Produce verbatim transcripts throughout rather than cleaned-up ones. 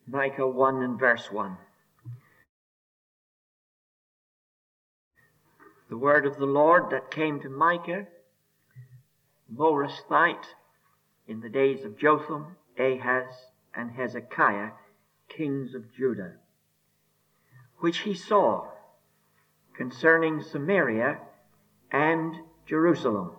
Micah one and verse one. The word of the Lord that came to Micah, Morasthite, in the days of Jotham, Ahaz, and Hezekiah, kings of Judah, which he saw concerning Samaria and Jerusalem.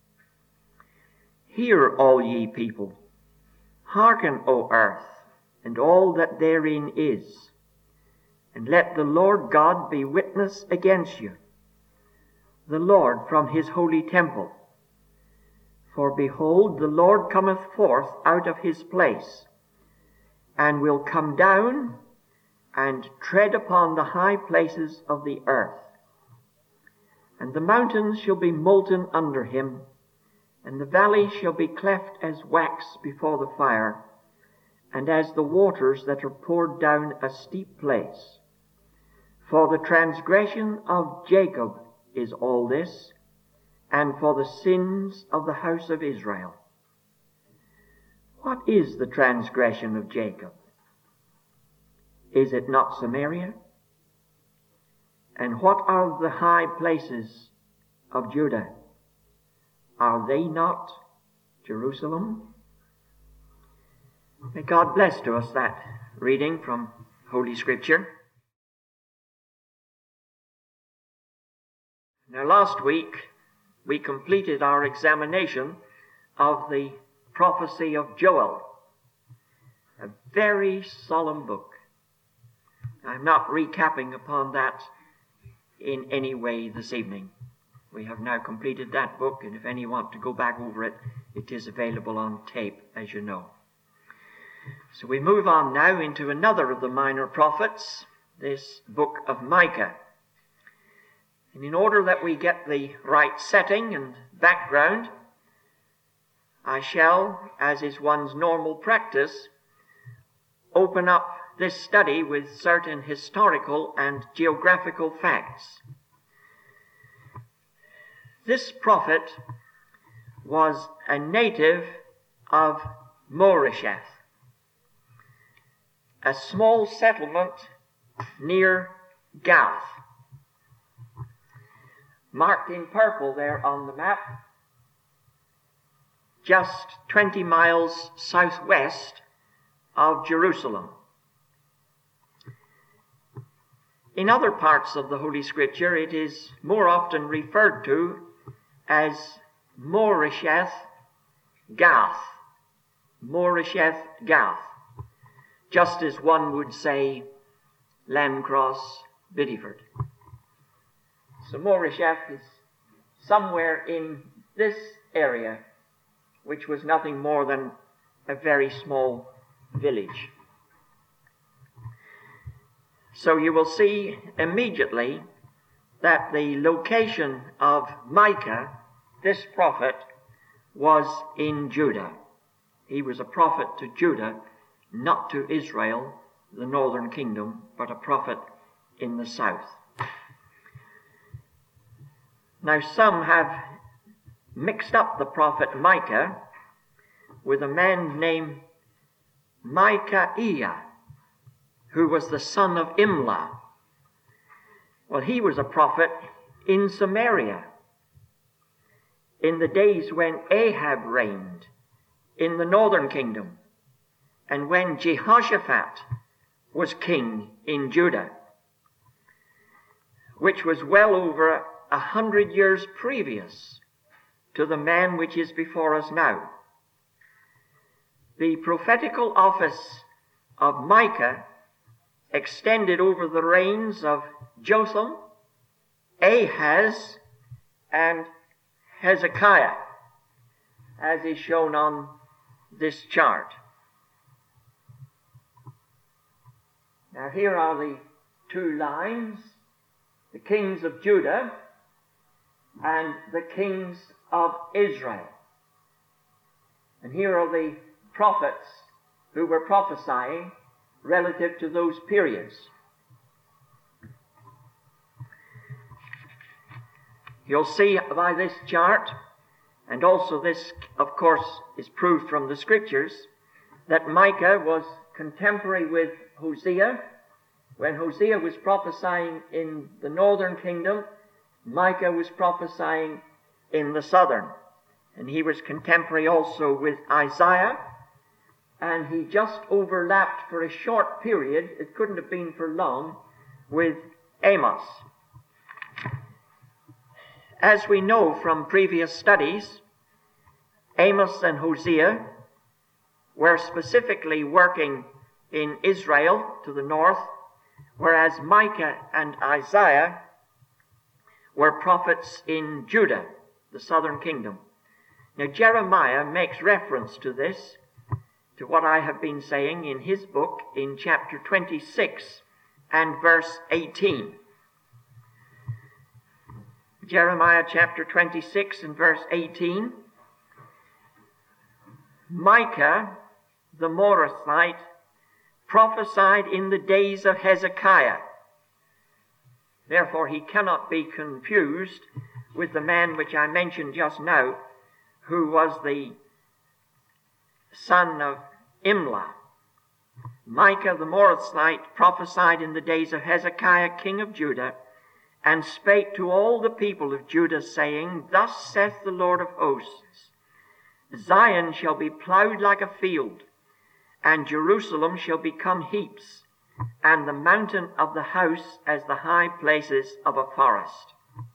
Hear, all ye people, hearken, O earth, and all that therein is, and let the Lord God be witness against you, the Lord from his holy temple. For behold, the Lord cometh forth out of his place, and will come down and tread upon the high places of the earth. And the mountains shall be molten under him, and the valleys shall be cleft as wax before the fire, and as the waters that are poured down a steep place. For the transgression of Jacob is all this, and for the sins of the house of Israel. What is the transgression of Jacob? Is it not Samaria? And what are the high places of Judah? Are they not Jerusalem? May God bless to us that reading from Holy Scripture. Now, last week we completed our examination of the prophecy of Joel, a very solemn book. I'm not recapping upon that in any way this evening. We have now completed that book, and if any want to go back over it, it is available on tape, as you know. So we move on now into another of the minor prophets, this book of Micah. And in order that we get the right setting and background, I shall, as is one's normal practice, open up this study with certain historical and geographical facts. This prophet was a native of Moresheth, a small settlement near Gath. Marked in purple there on the map, just twenty miles southwest of Jerusalem. In other parts of the Holy Scripture, it is more often referred to as Moresheth Gath. Moresheth Gath. Just as one would say Landcross Bideford. So Moresheth is somewhere in this area, which was nothing more than a very small village. So you will see immediately that the location of Micah, this prophet, was in Judah. He was a prophet to Judah, not to Israel, the northern kingdom, but a prophet in the south. Now some have mixed up the prophet Micah with a man named Micaiah, who was the son of Imlah. Well, he was a prophet in Samaria in the days when Ahab reigned in the northern kingdom and when Jehoshaphat was king in Judah, which was well over a hundred years previous to the man which is before us now. The prophetical office of Micah extended over the reigns of Jotham, Ahaz, and Hezekiah, as is shown on this chart. Now here are the two lines, the kings of Judah and the kings of Israel. And here are the prophets who were prophesying relative to those periods. You'll see by this chart, and also this, of course, is proved from the Scriptures, that Micah was contemporary with Hosea. When Hosea was prophesying in the northern kingdom, Micah was prophesying in the southern. And he was contemporary also with Isaiah. And he just overlapped for a short period, it couldn't have been for long, with Amos. As we know from previous studies, Amos and Hosea were specifically working in Israel to the north, whereas Micah and Isaiah were prophets in Judah, the southern kingdom. Now Jeremiah makes reference to this, to what I have been saying in his book in chapter twenty-six and verse eighteen. Jeremiah chapter twenty-six and verse eighteen. Micah, the Morasthite, prophesied in the days of Hezekiah. Therefore he cannot be confused with the man which I mentioned just now, who was the son of Imlah. Micah the Morasthite prophesied in the days of Hezekiah king of Judah, and spake to all the people of Judah, saying, Thus saith the Lord of hosts, Zion shall be plowed like a field, and Jerusalem shall become heaps, and the mountain of the house as the high places of a forest.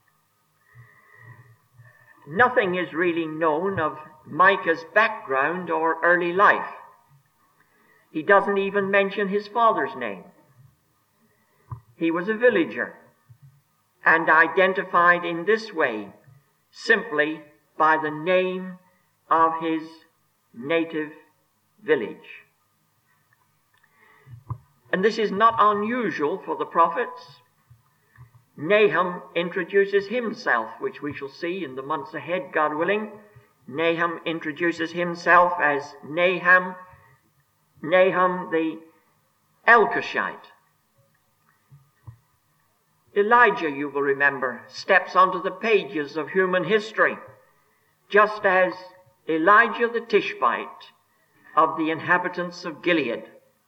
Nothing is really known of Micah's background or early life. He doesn't even mention his father's name. He was a villager and identified in this way simply by the name of his native village. And this is not unusual for the prophets. Nahum introduces himself, which we shall see in the months ahead, God willing. Nahum introduces himself as Nahum, Nahum the Elkoshite. Elijah, you will remember, steps onto the pages of human history, just as Elijah the Tishbite of the inhabitants of Gilead.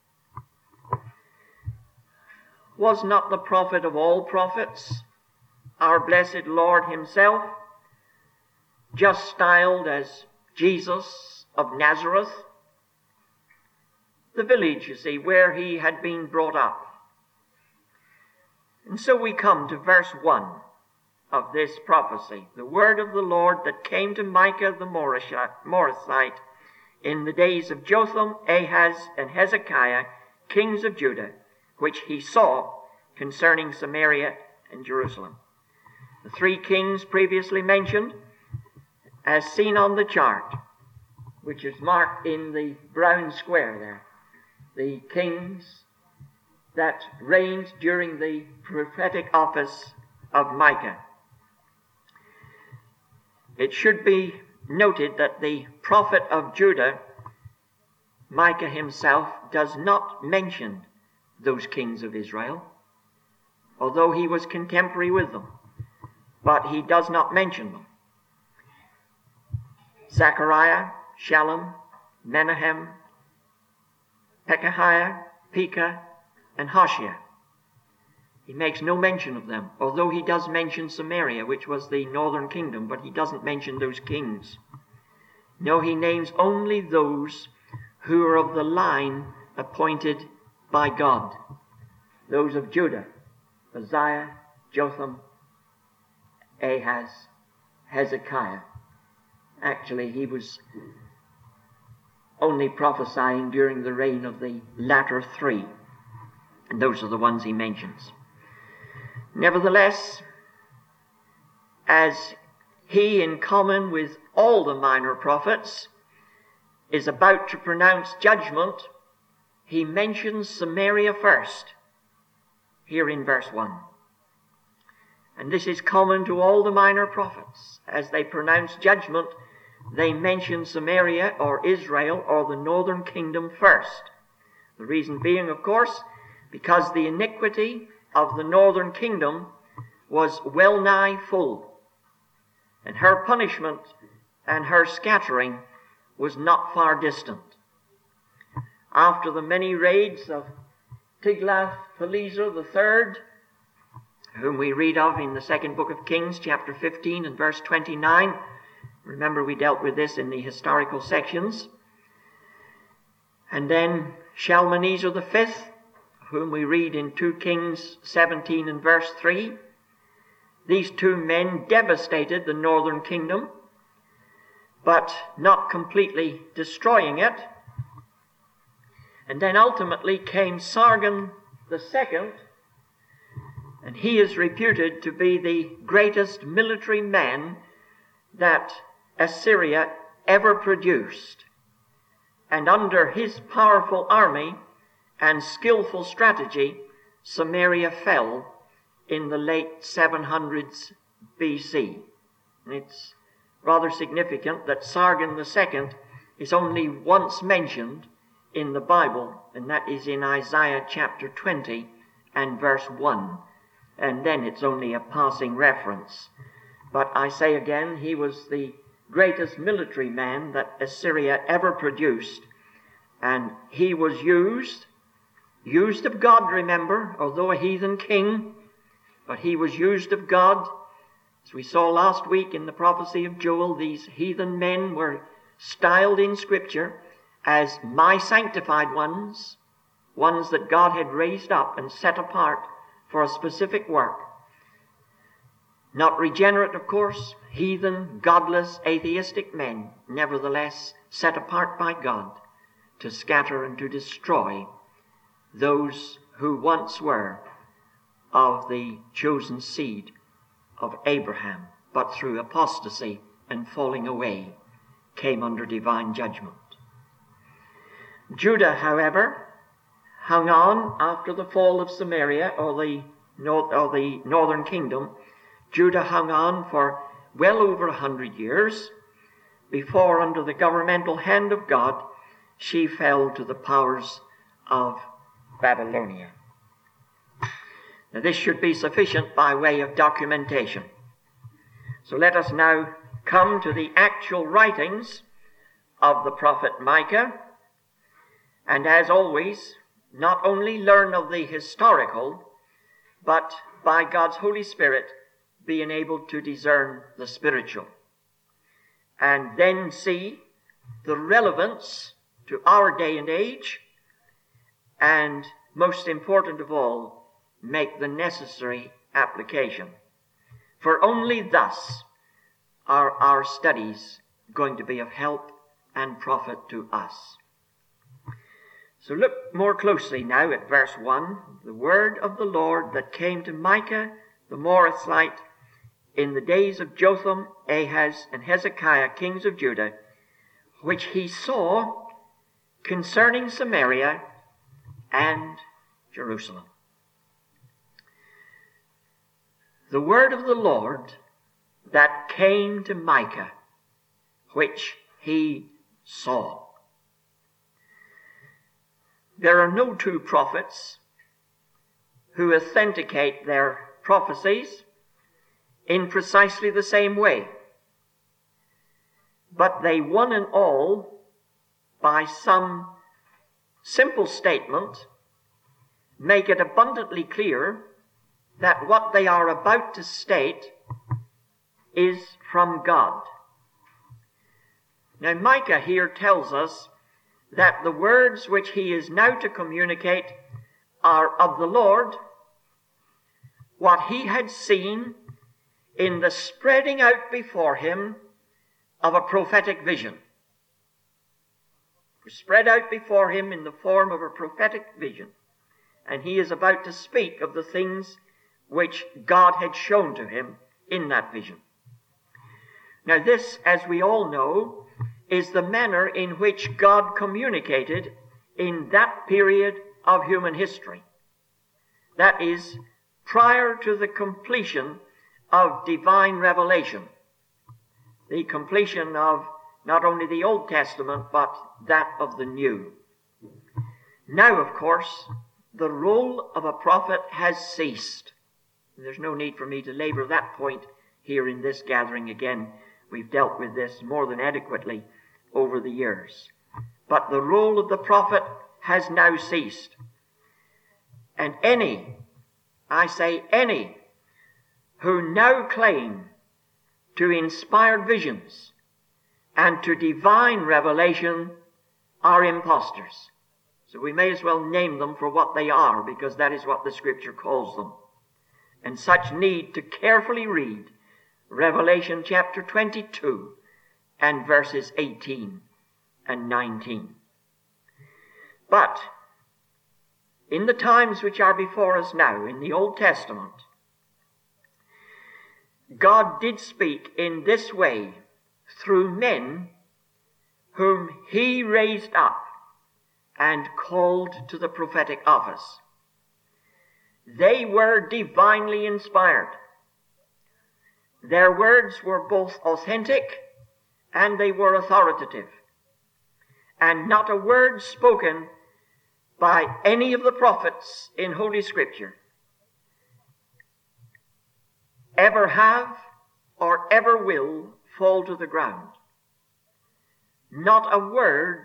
Was not the prophet of all prophets, our blessed Lord himself, just styled as Jesus of Nazareth? The village, you see, where he had been brought up. And so we come to verse one of this prophecy. The word of the Lord that came to Micah the Morasthite in the days of Jotham, Ahaz, and Hezekiah, kings of Judah, which he saw concerning Samaria and Jerusalem. The three kings previously mentioned, as seen on the chart, which is marked in the brown square there, the kings that reigned during the prophetic office of Micah. It should be noted that the prophet of Judah, Micah himself, does not mention those kings of Israel, although he was contemporary with them, but he does not mention them. Zechariah, Shallum, Menahem, Pekahiah, Pekah, and Hoshea. He makes no mention of them, although he does mention Samaria, which was the northern kingdom, but he doesn't mention those kings. No, he names only those who are of the line appointed by God, those of Judah, Uzziah, Jotham, Ahaz, Hezekiah. Actually, he was only prophesying during the reign of the latter three, and those are the ones he mentions. Nevertheless, as he, in common with all the minor prophets, is about to pronounce judgment, he mentions Samaria first, here in verse one. And this is common to all the minor prophets. As they pronounce judgment, they mention Samaria or Israel or the northern kingdom first. The reason being, of course, because the iniquity of the northern kingdom was well nigh full, and her punishment and her scattering was not far distant. after the many raids of Tiglath-Pileser the third, whom we read of in the second book of Kings, chapter fifteen and verse twenty-nine. Remember, we dealt with this in the historical sections. And then Shalmaneser the fifth, whom we read in two Kings seventeen and verse three. These two men devastated the northern kingdom, but not completely destroying it. And then ultimately came Sargon the second, and he is reputed to be the greatest military man that Assyria ever produced. And under his powerful army and skillful strategy, Samaria fell in the late seven hundreds B C. And it's rather significant that Sargon the second is only once mentioned in the Bible, and that is in Isaiah chapter twenty and verse one. And then it's only a passing reference. But I say again, he was the greatest military man that Assyria ever produced. And he was used, used of God, remember, although a heathen king, but he was used of God. As we saw last week in the prophecy of Joel, these heathen men were styled in Scripture as my sanctified ones, ones that God had raised up and set apart for a specific work. Not regenerate, of course, heathen, godless, atheistic men, nevertheless set apart by God to scatter and to destroy those who once were of the chosen seed of Abraham, but through apostasy and falling away came under divine judgment. Judah, however, hung on after the fall of Samaria, or the, north, or the northern kingdom. Judah hung on for well over a hundred years before, under the governmental hand of God, she fell to the powers of Babylonia. Now, this should be sufficient by way of documentation. So let us now come to the actual writings of the prophet Micah, and as always, not only learn of the historical, but by God's Holy Spirit be enabled to discern the spiritual, and then see the relevance to our day and age, and most important of all, make the necessary application. For only thus are our studies going to be of help and profit to us. So look more closely now at verse one. The word of the Lord that came to Micah the Morasthite in the days of Jotham, Ahaz, and Hezekiah, kings of Judah, which he saw concerning Samaria and Jerusalem. The word of the Lord that came to Micah, which he saw. There are no two prophets who authenticate their prophecies in precisely the same way, but they one and all, by some simple statement, make it abundantly clear that what they are about to state is from God. Now, Micah here tells us that the words which he is now to communicate are of the Lord, what he had seen in the spreading out before him of a prophetic vision. Spread out before him in the form of a prophetic vision. And he is about to speak of the things which God had shown to him in that vision. Now this, as we all know, is the manner in which God communicated in that period of human history. That is, prior to the completion of divine revelation, the completion of not only the Old Testament, but that of the New. Now, of course, the role of a prophet has ceased. There's no need for me to labor that point here in this gathering again. We've dealt with this more than adequately over the years. But the role of the prophet has now ceased. And any, I say any, who now claim to inspired visions and to divine revelation are impostors. So we may as well name them for what they are, because that is what the Scripture calls them. And such need to carefully read Revelation chapter twenty-two and verses eighteen and nineteen. But in the times which are before us now, in the Old Testament, God did speak in this way through men whom he raised up and called to the prophetic office. They were divinely inspired. Their words were both authentic and they were authoritative. And not a word spoken by any of the prophets in Holy Scripture ever have or ever will fall to the ground. Not a word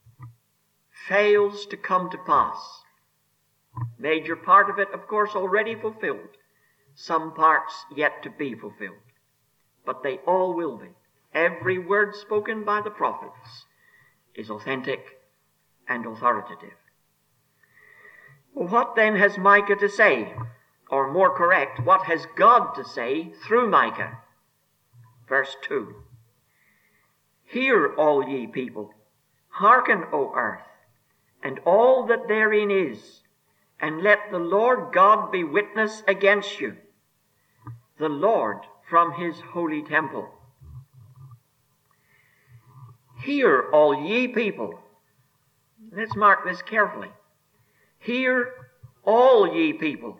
fails to come to pass. Major part of it, of course, already fulfilled. Some parts yet to be fulfilled. But they all will be. Every word spoken by the prophets is authentic and authoritative. Well, what then has Micah to say? Or more correct, what has God to say through Micah? Verse two. Hear, all ye people, hearken, O earth, and all that therein is, and let the Lord God be witness against you, the Lord from his holy temple. Hear, all ye people. Let's mark this carefully. Hear, all ye people.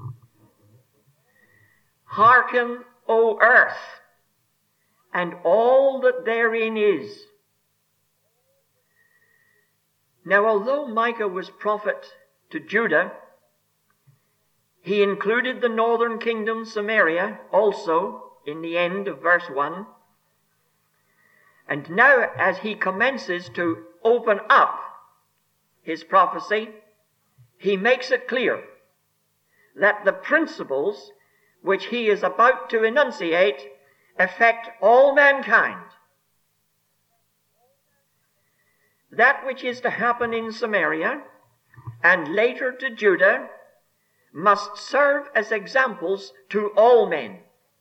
Hearken, O earth, and all that therein is. Now, although Micah was prophet to Judah, he included the northern kingdom, Samaria, also in the end of verse one. And now, as he commences to open up his prophecy, he makes it clear that the principles which he is about to enunciate affect all mankind. That which is to happen in Samaria and later to Judah must serve as examples to all men.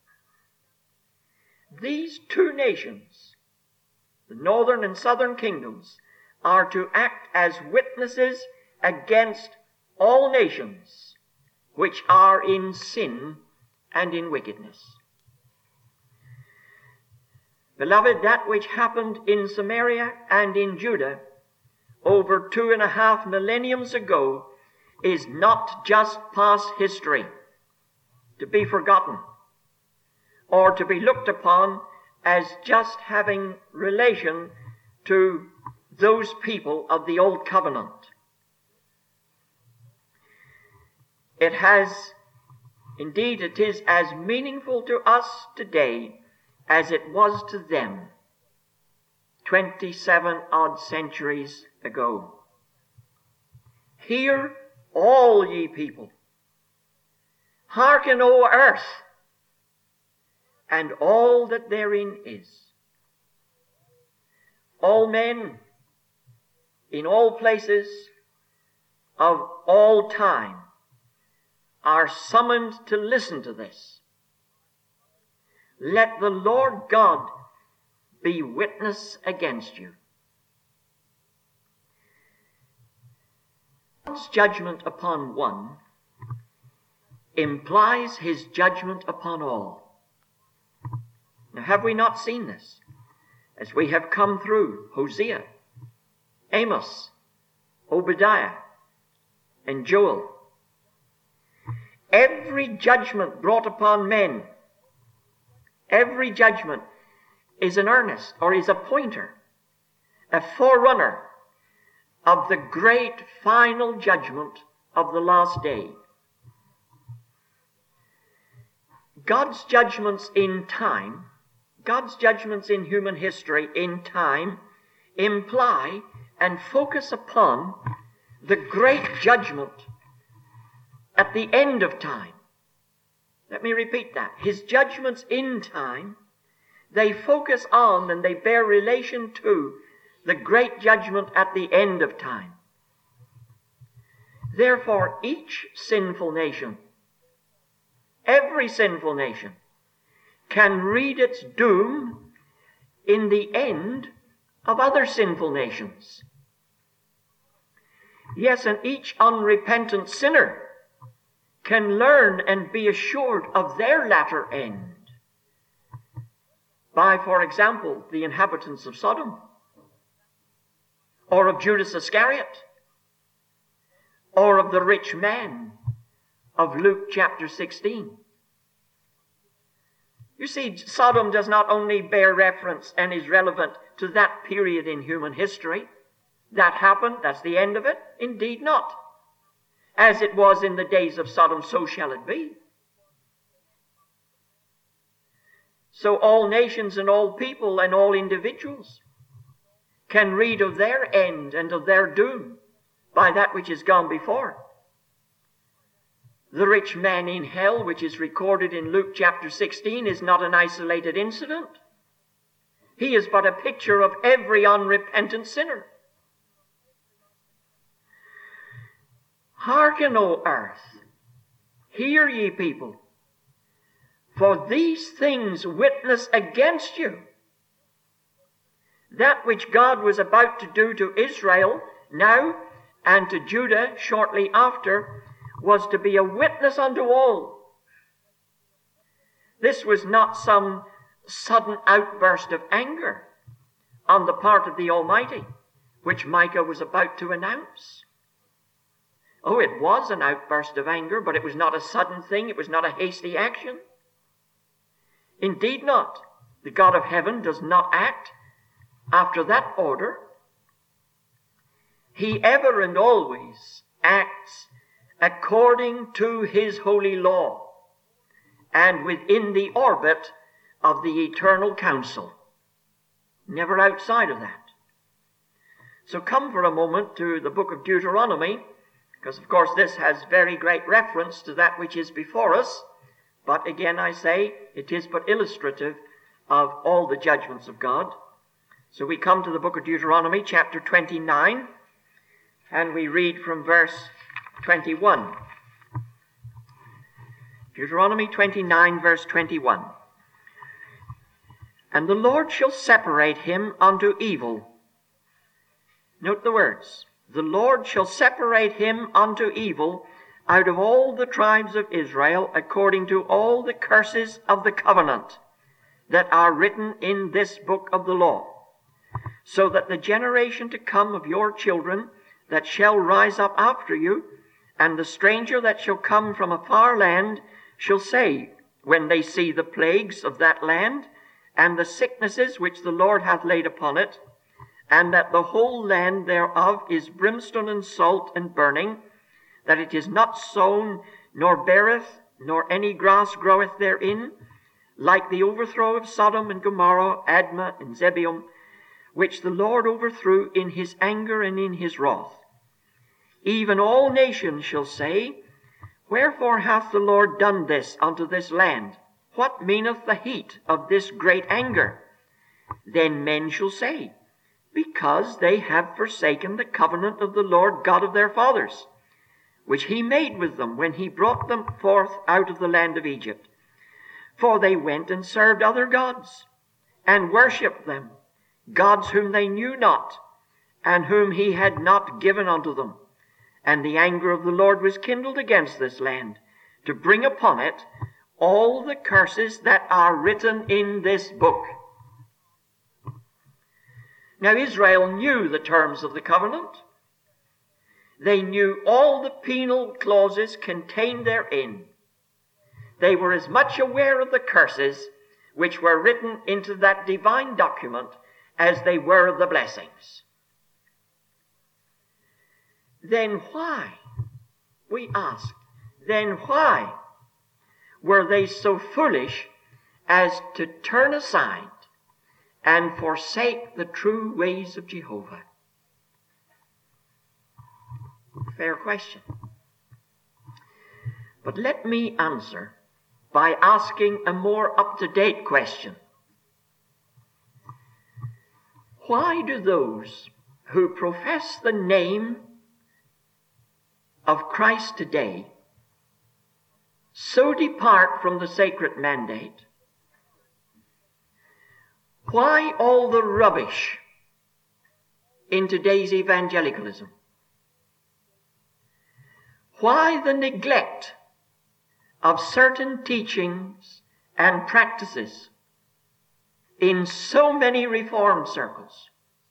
These two nations, the northern and southern kingdoms, are to act as witnesses against all nations which are in sin and in wickedness. Beloved, that which happened in Samaria and in Judah over two and a half millenniums ago is not just past history to be forgotten or to be looked upon as just having relation to those people of the Old Covenant. It has, indeed, it is as meaningful to us today as it was to them twenty-seven odd centuries ago. Hear, all ye people. Hearken, O earth, and all that therein is. All men, in all places, of all time, are summoned to listen to this. Let the Lord God be witness against you. God's judgment upon one implies his judgment upon all. Now, have we not seen this as we have come through Hosea, Amos, Obadiah, and Joel? Every judgment brought upon men, every judgment is an earnest or is a pointer, a forerunner of the great final judgment of the last day. God's judgments in time, God's judgments in human history in time imply and focus upon the great judgment at the end of time. Let me repeat that. His judgments in time, they focus on and they bear relation to the great judgment at the end of time. Therefore, each sinful nation, every sinful nation, can read its doom in the end of other sinful nations. Yes, and each unrepentant sinner can learn and be assured of their latter end by, for example, the inhabitants of Sodom, or of Judas Iscariot, or of the rich man of Luke chapter sixteen. You see, Sodom does not only bear reference and is relevant to that period in human history. That happened, that's the end of it. Indeed not. As it was in the days of Sodom, so shall it be. So all nations and all people and all individuals can read of their end and of their doom by that which has gone before. The rich man in hell, which is recorded in Luke chapter sixteen, is not an isolated incident. He is but a picture of every unrepentant sinner. Hearken, O earth, hear ye people, for these things witness against you. That which God was about to do to Israel now and to Judah shortly after was to be a witness unto all. This was not some sudden outburst of anger on the part of the Almighty, which Micah was about to announce. Oh, it was an outburst of anger, but it was not a sudden thing. It was not a hasty action. Indeed not. The God of heaven does not act after that order. He ever and always acts according to his holy law and within the orbit of the eternal counsel. Never outside of that. So come for a moment to the book of Deuteronomy, because of course this has very great reference to that which is before us. But again I say, it is but illustrative of all the judgments of God. So we come to the book of Deuteronomy, chapter twenty-nine, and we read from verse twenty-one. Deuteronomy twenty-nine, verse twenty-one. And the Lord shall separate him unto evil. Note the words. The Lord shall separate him unto evil out of all the tribes of Israel, according to all the curses of the covenant that are written in this book of the law, so that the generation to come of your children that shall rise up after you, and the stranger that shall come from a far land, shall say, when they see the plagues of that land, and the sicknesses which the Lord hath laid upon it, and that the whole land thereof is brimstone and salt and burning, that it is not sown, nor beareth, nor any grass groweth therein, like the overthrow of Sodom and Gomorrah, Admah and Zeboim, which the Lord overthrew in his anger and in his wrath. Even all nations shall say, wherefore hath the Lord done this unto this land? What meaneth the heat of this great anger? Then men shall say, because they have forsaken the covenant of the Lord God of their fathers, which he made with them when he brought them forth out of the land of Egypt. For they went and served other gods, and worshipped them, gods whom they knew not, and whom he had not given unto them. And the anger of the Lord was kindled against this land, to bring upon it all the curses that are written in this book. Now Israel knew the terms of the covenant. They knew all the penal clauses contained therein. They were as much aware of the curses which were written into that divine document as they were of the blessings. Then why, we ask, then why were they so foolish as to turn aside and forsake the true ways of Jehovah? Fair question. But let me answer by asking a more up-to-date question. Why do those who profess the name of Christ today so depart from the sacred mandate? Why all the rubbish in today's evangelicalism? Why the neglect of certain teachings and practices in so many reform circles?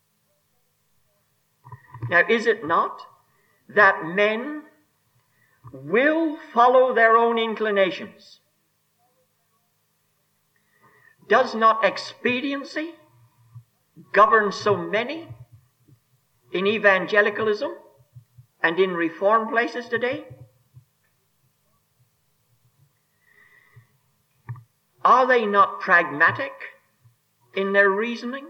Now, is it not that men will follow their own inclinations? Does not expediency govern so many in evangelicalism and in reform places today? Are they not pragmatic in their reasoning?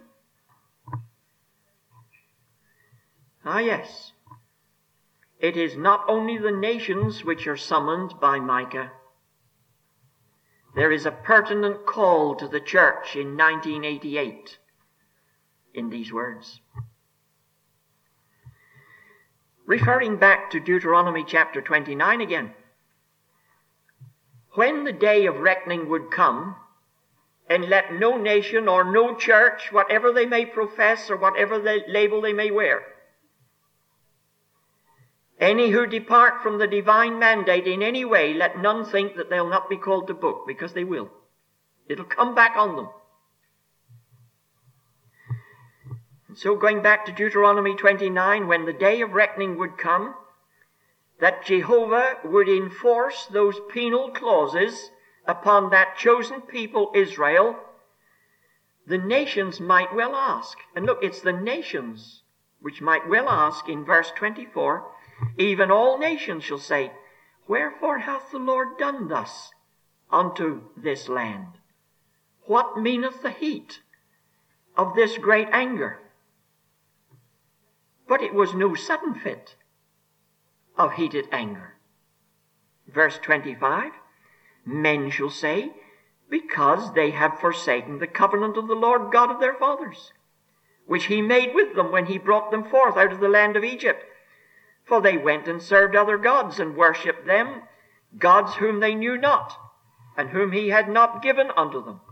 Ah, yes. It is not only the nations which are summoned by Micah. There is a pertinent call to the church in nineteen eighty-eight in these words. Referring back to Deuteronomy chapter twenty-nine again. When the day of reckoning would come, and let no nation or no church, whatever they may profess or whatever the label they may wear, any who depart from the divine mandate in any way, let none think that they'll not be called to book, because they will. It'll come back on them. And so going back to Deuteronomy twenty-nine, when the day of reckoning would come, that Jehovah would enforce those penal clauses upon that chosen people, Israel, the nations might well ask, and look, it's the nations which might well ask in verse twenty-four, even all nations shall say, wherefore hath the Lord done thus unto this land? What meaneth the heat of this great anger? But it was no sudden fit of heated anger. Verse twenty-five, men shall say, because they have forsaken the covenant of the Lord God of their fathers, which he made with them when he brought them forth out of the land of Egypt. For they went and served other gods and worshipped them, gods whom they knew not, and whom he had not given unto them.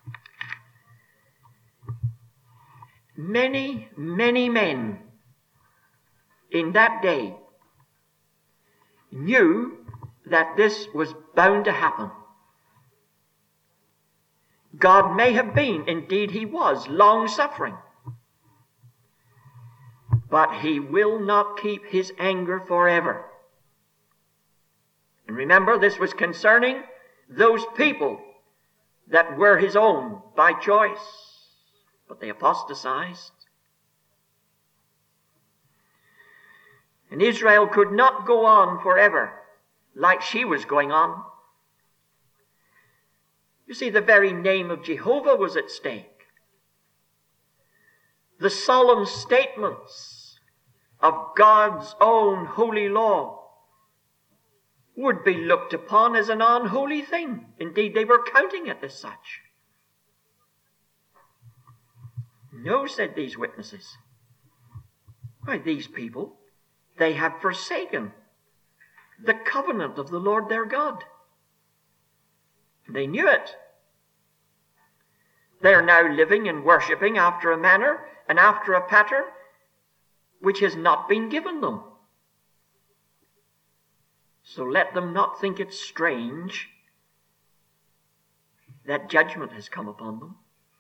Many, many men in that day knew that this was bound to happen. God may have been, indeed he was, long-suffering. But he will not keep his anger forever. And remember, this was concerning those people that were his own by choice, but they apostatized. And Israel could not go on forever like she was going on. You see, the very name of Jehovah was at stake. The solemn statements of God's own holy law would be looked upon as an unholy thing. Indeed, they were counting it as such. No, said these witnesses. Why, these people, they have forsaken the covenant of the Lord their God. They knew it. They are now living and worshipping after a manner and after a pattern which has not been given them. So let them not think it strange that judgment has come upon them.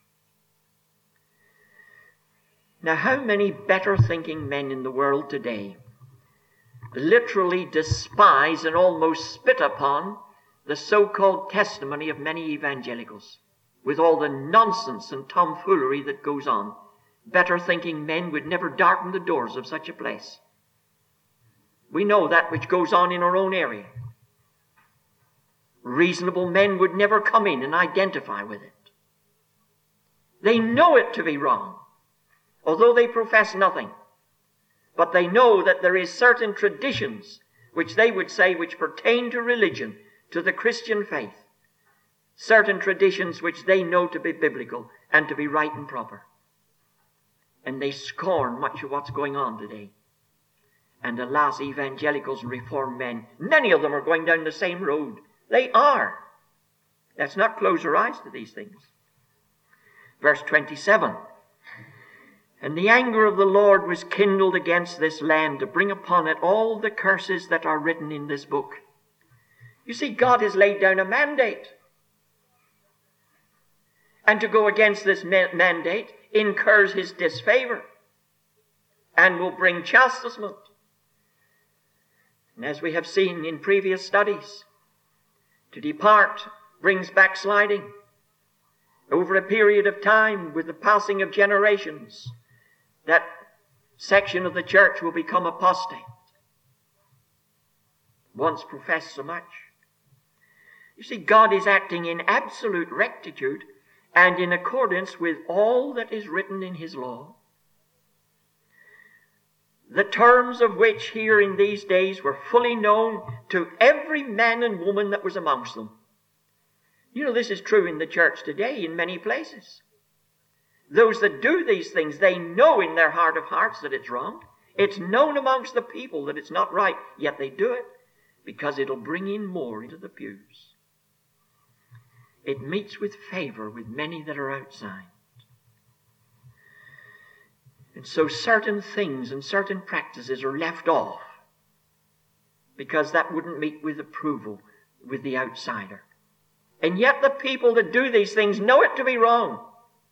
Now, how many better-thinking men in the world today literally despise and almost spit upon the so-called testimony of many evangelicals, with all the nonsense and tomfoolery that goes on. Better-thinking men would never darken the doors of such a place. We know that which goes on in our own area. Reasonable men would never come in and identify with it. They know it to be wrong, although they profess nothing. but they know that there is certain traditions which they would say which pertain to religion, to the Christian faith. Certain traditions which they know to be biblical and to be right and proper. And they scorn much of what's going on today. And alas, evangelicals and reformed men, many of them are going down the same road. They are. Let's not close our eyes to these things. Verse twenty-seven. And the anger of the Lord was kindled against this land to bring upon it all the curses that are written in this book. You see, God has laid down a mandate. And to go against this ma- mandate incurs his disfavor and will bring chastisement. And as we have seen in previous studies, to depart brings backsliding. Over a period of time, with the passing of generations, that section of the church will become apostate. Once professed so much. You see, God is acting in absolute rectitude and in accordance with all that is written in his law, the terms of which here in these days were fully known to every man and woman that was amongst them. You know, this is true in the church today in many places. Those that do these things, they know in their heart of hearts that it's wrong. It's known amongst the people that it's not right, yet they do it because it'll bring in more into the pews. It meets with favor with many that are outside. And so certain things and certain practices are left off because that wouldn't meet with approval with the outsider. And yet the people that do these things know it to be wrong.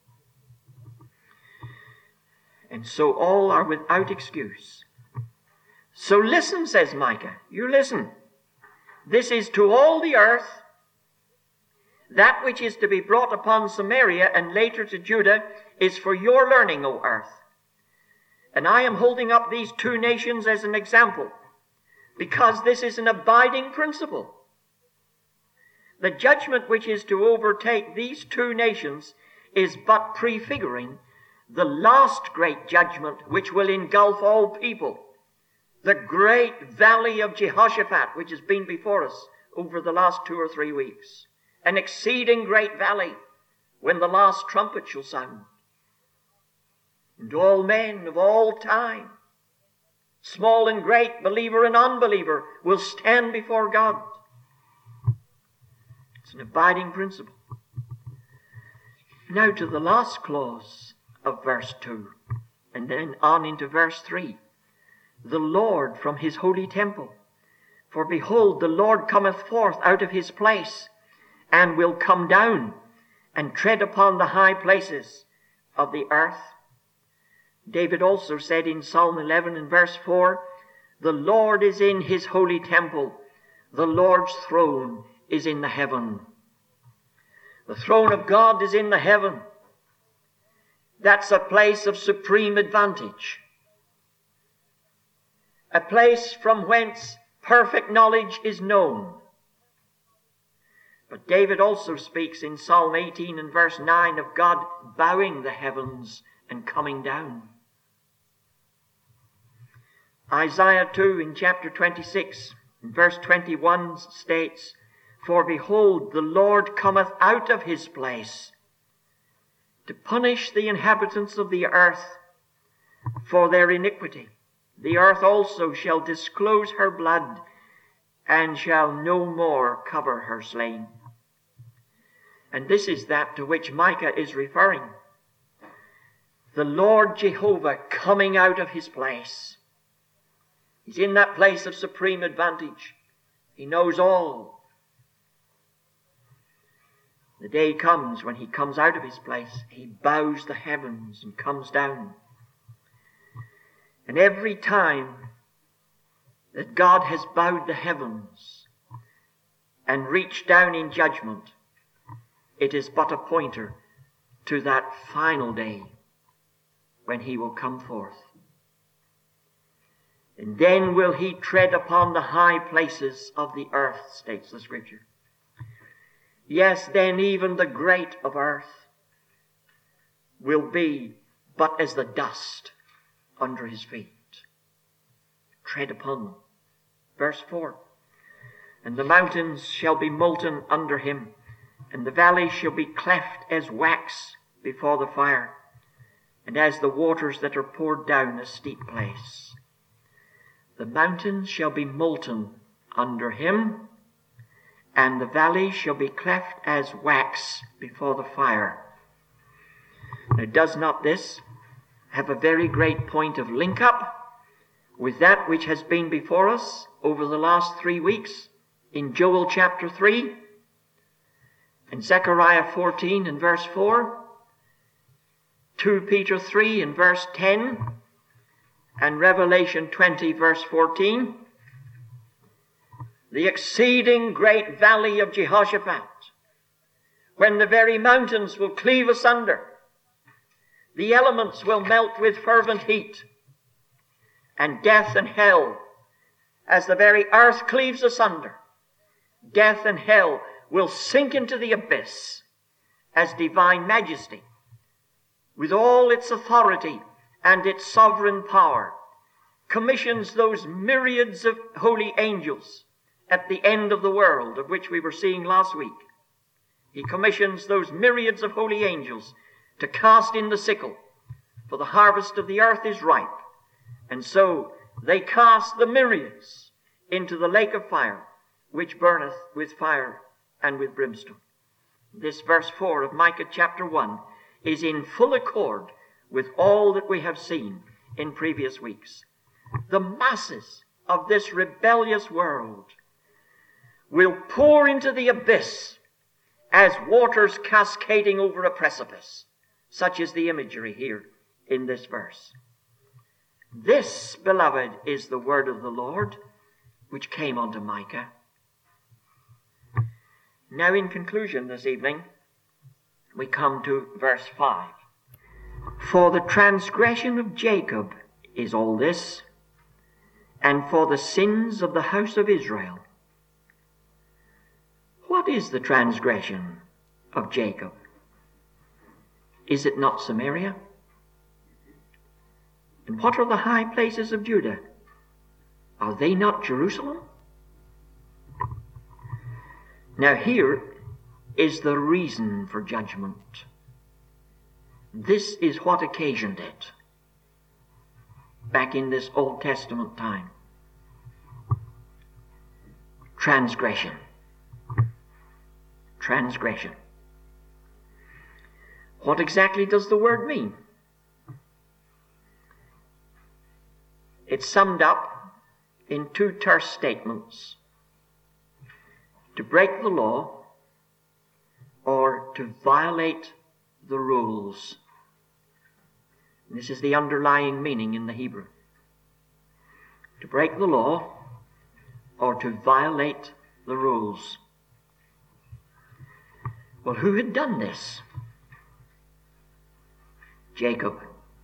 And so all are without excuse. So listen, says Micah. You listen. This is to all the earth. That which is to be brought upon Samaria and later to Judah is for your learning, O earth. And I am holding up these two nations as an example, because this is an abiding principle. The judgment which is to overtake these two nations is but prefiguring the last great judgment which will engulf all people. The great valley of Jehoshaphat, which has been before us over the last two or three weeks. An exceeding great valley when the last trumpet shall sound. And all men of all time, small and great, believer and unbeliever, will stand before God. It's an abiding principle. Now to the last clause of verse two, and then on into verse three. The Lord from his holy temple. For behold, the Lord cometh forth out of his place, and will come down and tread upon the high places of the earth. David also said in Psalm eleven and verse four, the Lord is in his holy temple. The Lord's throne is in the heaven. The throne of God is in the heaven. That's a place of supreme advantage. A place from whence perfect knowledge is known. But David also speaks in Psalm eighteen and verse nine of God bowing the heavens and coming down. Isaiah two in chapter twenty-six and verse twenty-one states, for behold, the Lord cometh out of his place to punish the inhabitants of the earth for their iniquity. The earth also shall disclose her blood and shall no more cover her slain. And this is that to which Micah is referring. The Lord Jehovah coming out of his place. He's in that place of supreme advantage. He knows all. The day comes when he comes out of his place. He bows the heavens and comes down. And every time that God has bowed the heavens and reached down in judgment, it is but a pointer to that final day when he will come forth. And then will he tread upon the high places of the earth, states the Scripture. Yes, then even the great of earth will be but as the dust under his feet. tread upon them. Verse four. And the mountains shall be molten under him, and the valleys shall be cleft as wax before the fire, and as the waters that are poured down a steep place. The mountains shall be molten under him, and the valleys shall be cleft as wax before the fire. Now, does not this have a very great point of link-up with that which has been before us over the last three weeks in Joel chapter three, and Zechariah fourteen and verse four, Second Peter three and verse ten, and Revelation twenty verse fourteen? The exceeding great valley of Jehoshaphat, when the very mountains will cleave asunder, the elements will melt with fervent heat, and death and hell, as the very earth cleaves asunder, death and hell will sink into the abyss as divine majesty, with all its authority and its sovereign power, commissions those myriads of holy angels at the end of the world, of which we were seeing last week. He commissions those myriads of holy angels to cast in the sickle, for the harvest of the earth is ripe. And so they cast the myriads into the lake of fire, which burneth with fire and with brimstone. This verse four of Micah chapter one is in full accord with all that we have seen in previous weeks. The masses of this rebellious world will pour into the abyss as waters cascading over a precipice. Such is the imagery here in this verse. This, beloved, is the word of the Lord, which came unto Micah. Now, in conclusion this evening, we come to verse five. For the transgression of Jacob is all this, and for the sins of the house of Israel. What is the transgression of Jacob? Is it not Samaria? And what are the high places of Judah? Are they not Jerusalem? Now here is the reason for judgment. This is what occasioned it back in this Old Testament time. Transgression. Transgression. What exactly does the word mean? It's summed up in two terse statements: to break the law or to violate the rules. And this is the underlying meaning in the Hebrew. To break the law or to violate the rules. Well, who had done this? Jacob.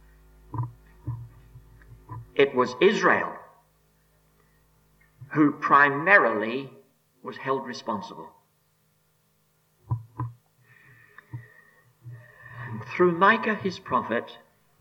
It was Israel who primarily was held responsible. And through Micah, his prophet,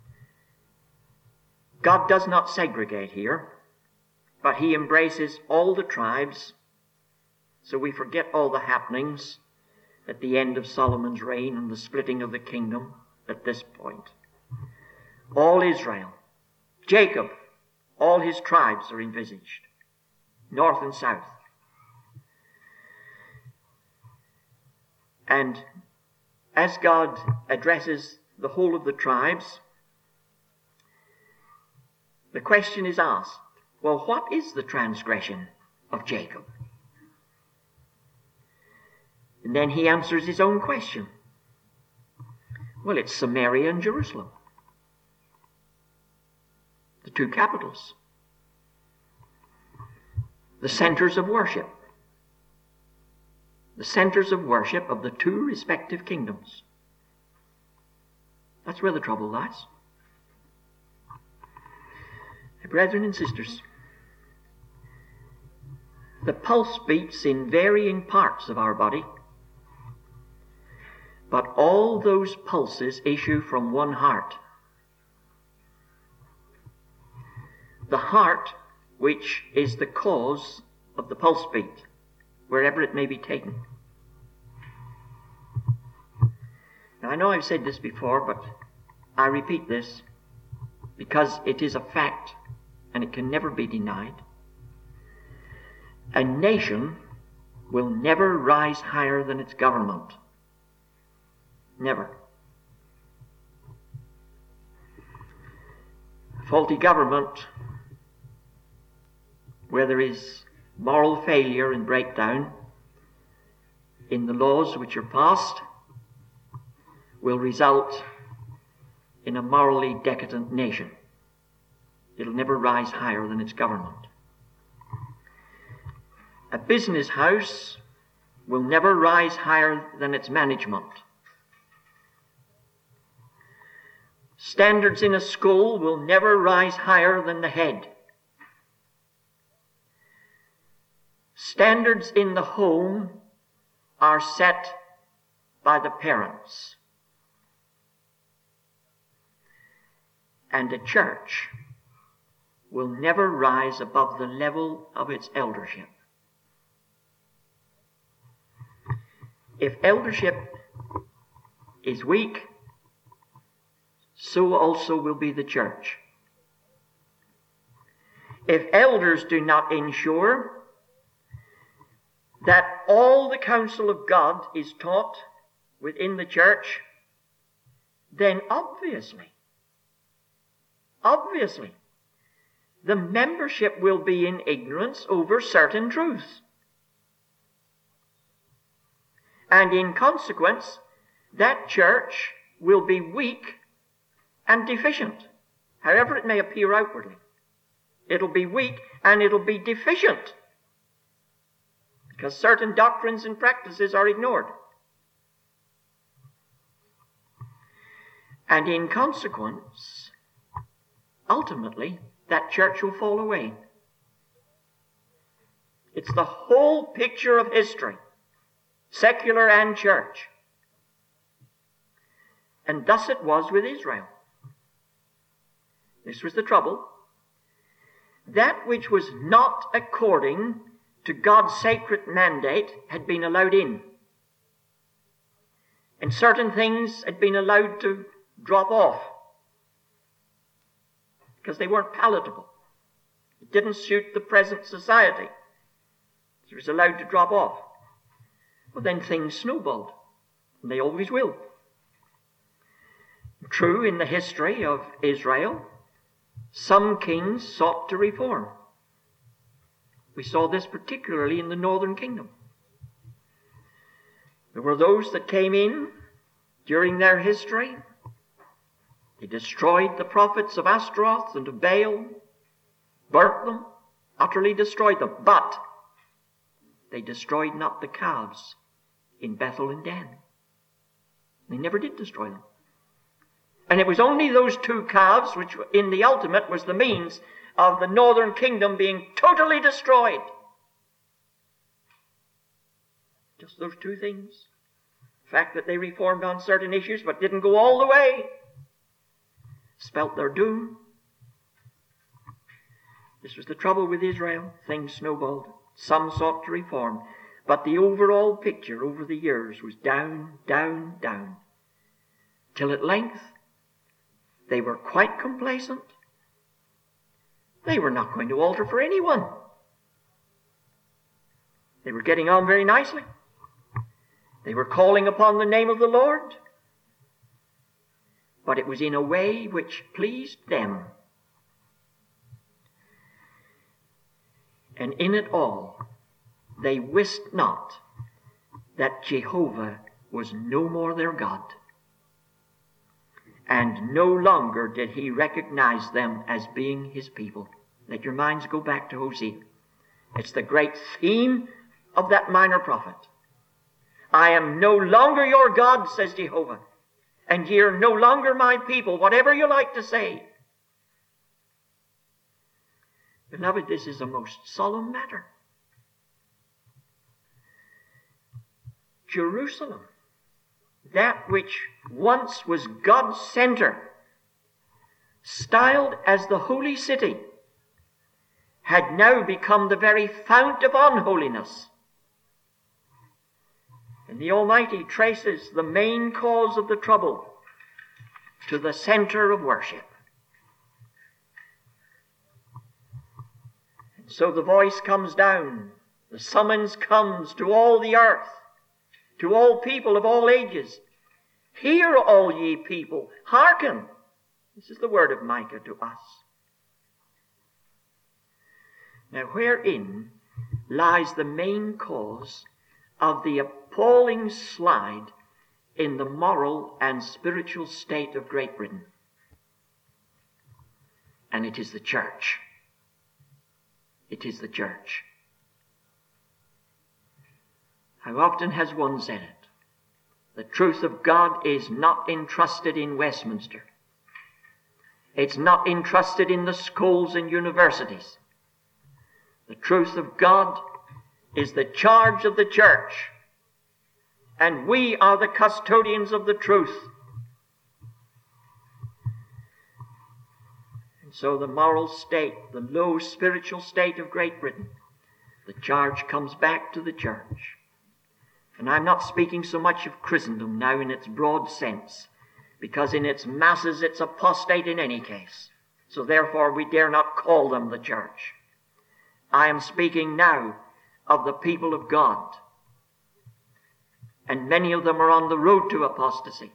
God does not segregate here, but he embraces all the tribes, so we forget all the happenings at the end of Solomon's reign and the splitting of the kingdom at this point. All Israel, Jacob, all his tribes are envisaged, north and south. And as God addresses the whole of the tribes, the question is asked, well, what is the transgression of Jacob? And then he answers his own question. Well, it's Samaria and Jerusalem, the two capitals, the centers of worship, the centers of worship of the two respective kingdoms. That's where the trouble lies. Brethren and sisters, the pulse beats in varying parts of our body, but all those pulses issue from one heart. The heart which is the cause of the pulse beat, wherever it may be taken. Now, I know I've said this before, but I repeat this because it is a fact and it can never be denied. A nation will never rise higher than its government. Never. Faulty government, where there is moral failure and breakdown in the laws which are passed, will result in a morally decadent nation. It'll never rise higher than its government. A business house will never rise higher than its management. Standards in a school will never rise higher than the head. Standards in the home are set by the parents. And a church will never rise above the level of its eldership. If eldership is weak, so also will be the church. If elders do not ensure that all the counsel of God is taught within the church, then obviously, obviously, the membership will be in ignorance over certain truths. And in consequence, that church will be weak and deficient, however it may appear outwardly. It'll be weak and it'll be deficient because certain doctrines and practices are ignored. And in consequence, ultimately, that church will fall away. It's the whole picture of history, secular and church. And thus it was with Israel. This was the trouble. That which was not according to God's sacred mandate had been allowed in. And certain things had been allowed to drop off because they weren't palatable. It didn't suit the present society. So it was allowed to drop off. Well, then things snowballed. And they always will. True, in the history of Israel, some kings sought to reform. We saw this particularly in the northern kingdom. There were those that came in during their history. They destroyed the prophets of Ashtaroth and of Baal, burnt them, utterly destroyed them. But they destroyed not the calves in Bethel and Dan. They never did destroy them. And it was only those two calves, which in the ultimate was the means of the northern kingdom being totally destroyed. Just those two things. The fact that they reformed on certain issues but didn't go all the way spelt their doom. This was the trouble with Israel. Things snowballed. Some sought to reform. But the overall picture over the years was down, down, down. Till at length they were quite complacent. They were not going to alter for anyone. They were getting on very nicely. They were calling upon the name of the Lord. But it was in a way which pleased them. And in it all, they wist not that Jehovah was no more their God. And no longer did he recognize them as being his people. Let your minds go back to Hosea. It's the great theme of that minor prophet. I am no longer your God, says Jehovah, and ye are no longer my people, whatever you like to say. Beloved, this is a most solemn matter. Jerusalem, that which once was God's center, styled as the holy city, had now become the very fount of unholiness. And the Almighty traces the main cause of the trouble to the center of worship. And so the voice comes down, the summons comes to all the earth, to all people of all ages. Hear, all ye people, hearken. This is the word of Micah to us. Now, wherein lies the main cause of the appalling slide in the moral and spiritual state of Great Britain? And it is the church. It is the church. How often has one said it? The truth of God is not entrusted in Westminster. It's not entrusted in the schools and universities. The truth of God is the charge of the church, and we are the custodians of the truth. And so the moral state, the low spiritual state of Great Britain, the charge comes back to the church. And I'm not speaking so much of Christendom now in its broad sense, because in its masses it's apostate in any case. So therefore we dare not call them the church. I am speaking now of the people of God. And many of them are on the road to apostasy.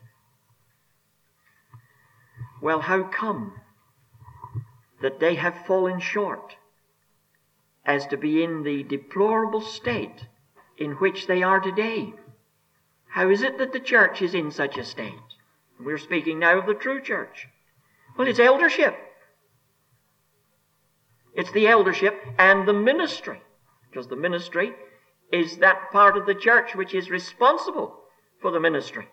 Well, how come that they have fallen short as to be in the deplorable state in which they are today? How is it that the church is in such a state? We're speaking now of the true church. Well, it's eldership. It's the eldership and the ministry, because the ministry is that part of the church which is responsible for the ministry.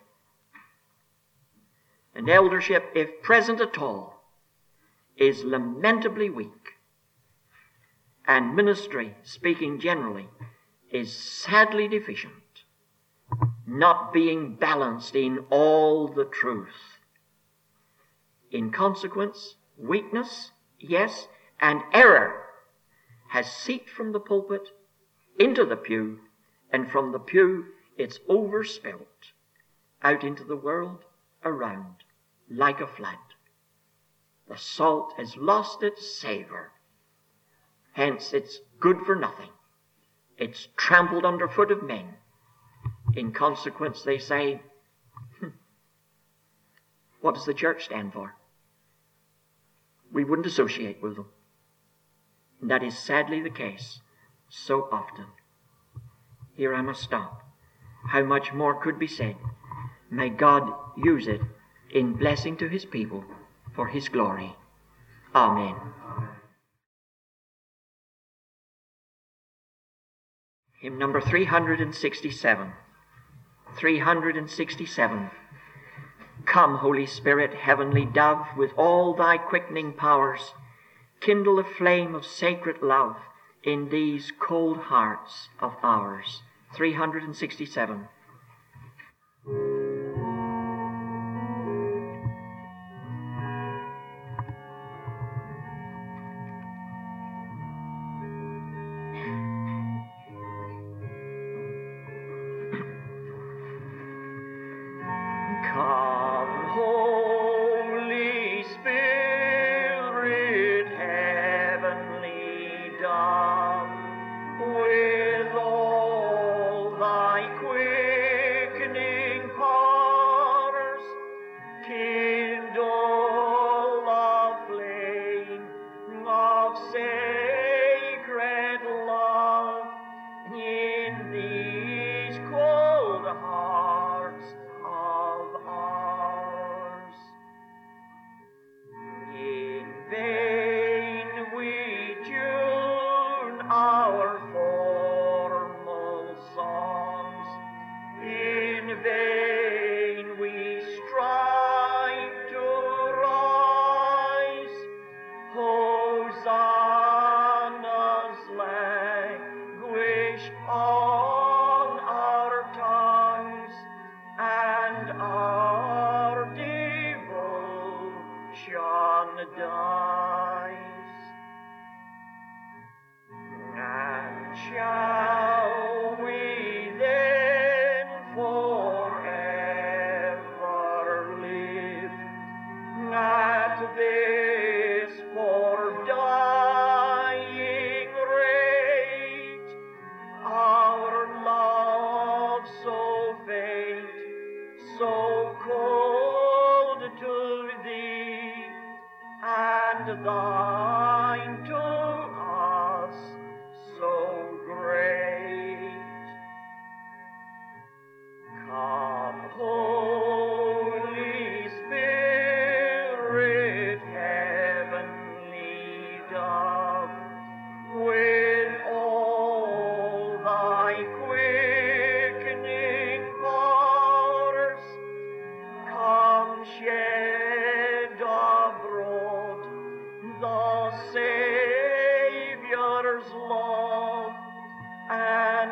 And eldership, if present at all, is lamentably weak. And ministry, speaking generally, is sadly deficient, not being balanced in all the truth. In consequence, weakness, yes, and error has seeped from the pulpit into the pew, and from the pew it's overspilt out into the world around like a flood. The salt has lost its savor. Hence it's good for nothing. It's trampled underfoot of men. In consequence, they say, hmm, what does the church stand for? We wouldn't associate with them. And that is sadly the case so often. Here I must stop. How much more could be said? May God use it in blessing to his people for his glory. Amen. Hymn number three hundred sixty-seven. three hundred sixty-seven. Come, Holy Spirit, heavenly dove, with all thy quickening powers, kindle a flame of sacred love in these cold hearts of ours. three hundred sixty-seven.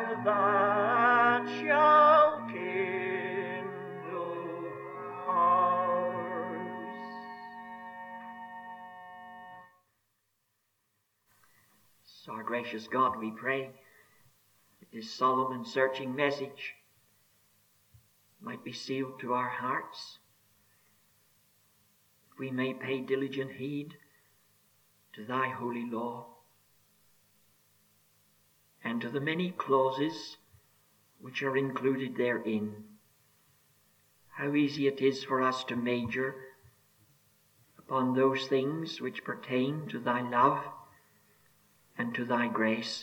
and that shall kindle ours. So, our gracious God, we pray that this solemn and searching message might be sealed to our hearts, that we may pay diligent heed to thy holy law, and to the many clauses which are included therein. How easy it is for us to major upon those things which pertain to thy love and to thy grace,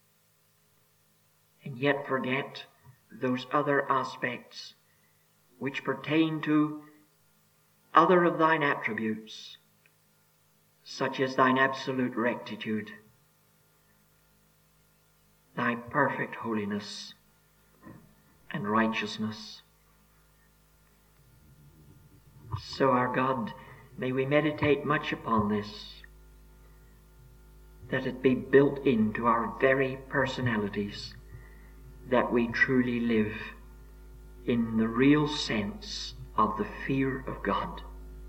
and yet forget those other aspects which pertain to other of thine attributes, such as thine absolute rectitude, thy perfect holiness and righteousness. So, our God, may we meditate much upon this, that it be built into our very personalities, that we truly live in the real sense of the fear of God.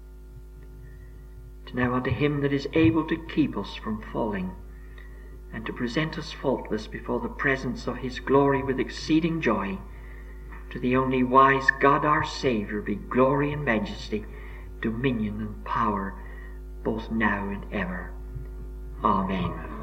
And now unto him that is able to keep us from falling, and to present us faultless before the presence of his glory with exceeding joy, to the only wise God our Saviour be glory and majesty, dominion and power, both now and ever. Amen.